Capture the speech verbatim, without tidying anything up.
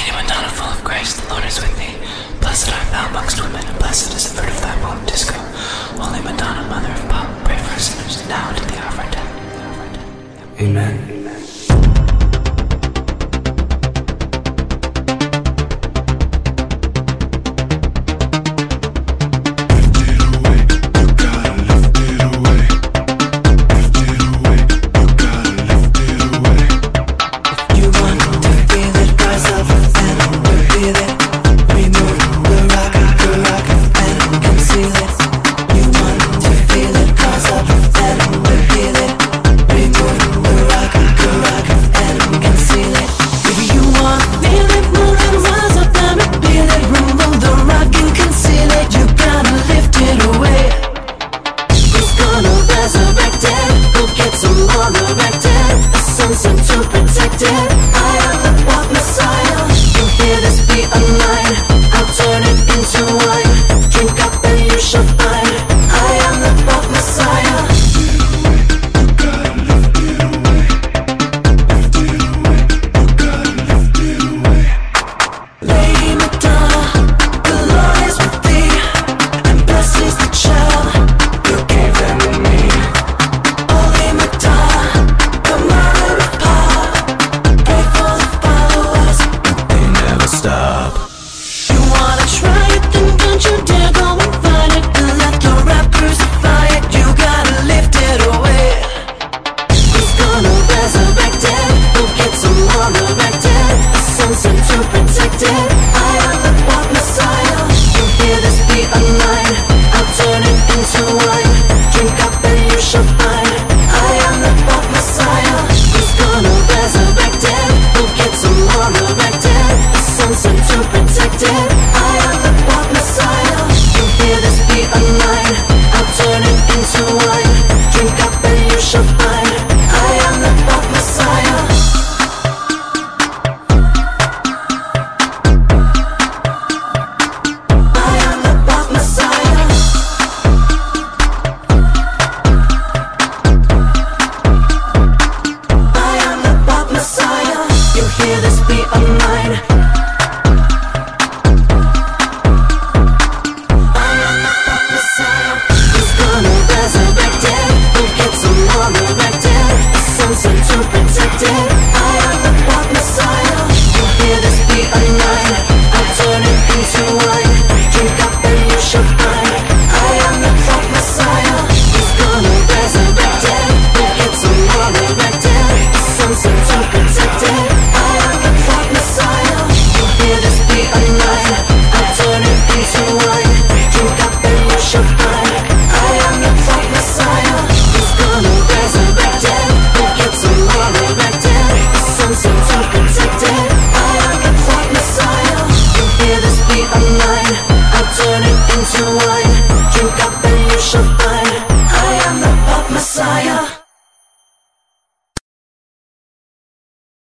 Lady Madonna, full of grace, the Lord is with thee. Blessed art thou amongst women, and blessed is the fruit of thy womb, Disco. Holy Madonna, mother of God, pray for us sinners, now and at the hour of our death. Amen.